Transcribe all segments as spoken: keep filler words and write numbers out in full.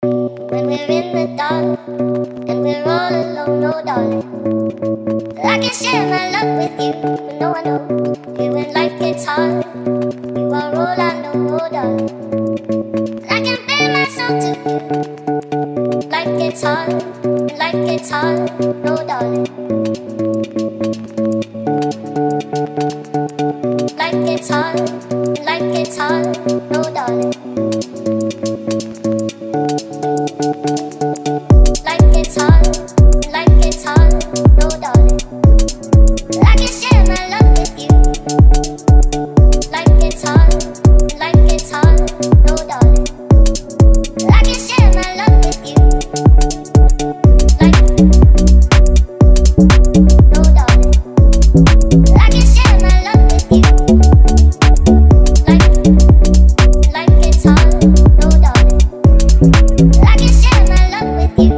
When we're in the dark and we're all alone, oh darling, I can share my love with you, but no one knows. Here when life gets hard, you are all I know, oh darling. I can bare my soul to you. Life gets hard, and life gets hard, oh darling. Life gets hard, and life gets hard, oh darling. Life gets hard, life gets hard, no darling. I can share my love with you. Life gets hard, life gets hard, no darling. I can share my love with you. Life, no darling. I can share my love with you. Life, life gets hard, no darling. I can share my love with you.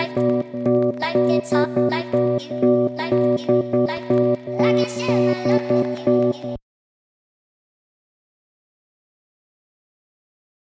Like it's hot, like you, like you, like I can share my love.